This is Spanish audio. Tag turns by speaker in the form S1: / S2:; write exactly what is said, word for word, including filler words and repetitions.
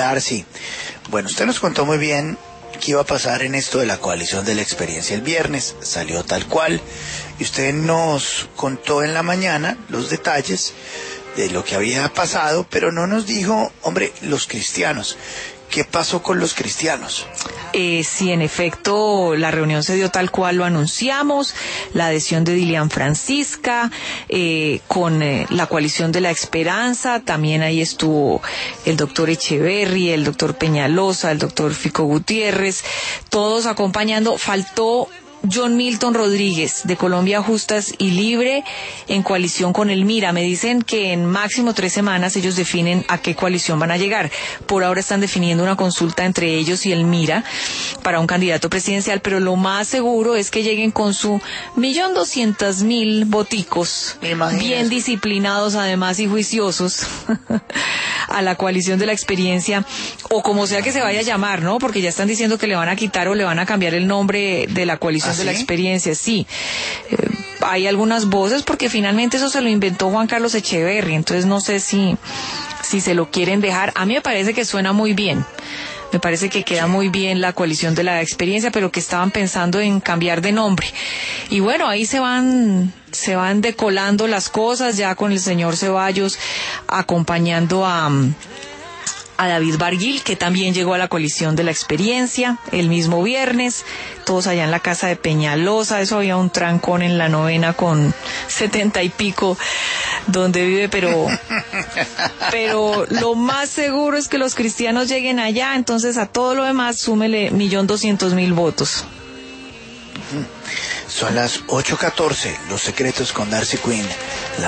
S1: Darcy, bueno, usted nos contó muy bien qué iba a pasar en esto de la coalición de la experiencia el viernes, salió tal cual, y usted nos contó en la mañana los detalles de lo que había pasado, pero no nos dijo, hombre, los cristianos. ¿Qué pasó con los cristianos?
S2: Eh, sí, en efecto, la reunión se dio tal cual lo anunciamos, la adhesión de Dilian Francisca, eh, con eh, la coalición de la esperanza, también ahí estuvo el doctor Echeverry, el doctor Peñalosa, el doctor Fico Gutiérrez, todos acompañando. Faltó John Milton Rodríguez, de Colombia Justas y Libre, en coalición con el MIRA. Me dicen que en máximo tres semanas ellos definen a qué coalición van a llegar. Por ahora están definiendo una consulta entre ellos y el MIRA para un candidato presidencial, pero lo más seguro es que lleguen con su millón doscientos mil voticos, bien disciplinados además y juiciosos, a la coalición de la experiencia, o como sea que se vaya a llamar, ¿no? Porque ya están diciendo que le van a quitar o le van a cambiar el nombre de la coalición. ¿Ah, de la experiencia, sí. Eh, hay algunas voces porque finalmente eso se lo inventó Juan Carlos Echeverry, entonces no sé si, si se lo quieren dejar. A mí me parece que suena muy bien. Me parece que queda muy bien la coalición de la experiencia, pero que estaban pensando en cambiar de nombre. Y bueno, ahí se van, se van decolando las cosas, ya con el señor Ceballos acompañando a, a David Barguil, que también llegó a la coalición de la experiencia el mismo viernes, todos allá en la casa de Peñalosa. Eso había un trancón en la novena con setenta y pico donde vive, pero pero lo más seguro es que los cristianos lleguen allá, entonces a todo lo demás súmele millón doscientos mil votos.
S1: Son las ocho catorce, Los Secretos con Darcy Quinn.